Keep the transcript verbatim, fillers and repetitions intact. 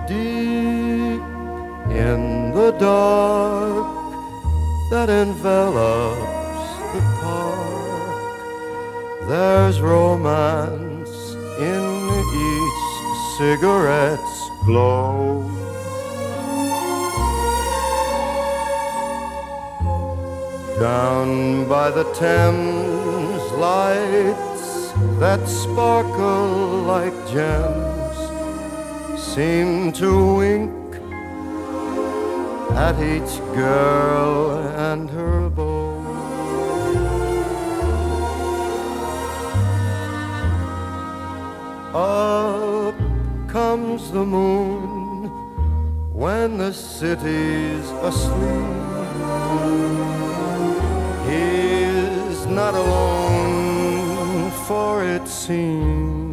Deep in the dark that envelops the park, there's romance in each cigarette's glow. Down by the Thames, lights that sparkle like gems seem to wink at each girl and her beau. Up comes the moon when the city's asleep. He's not alone, for it seems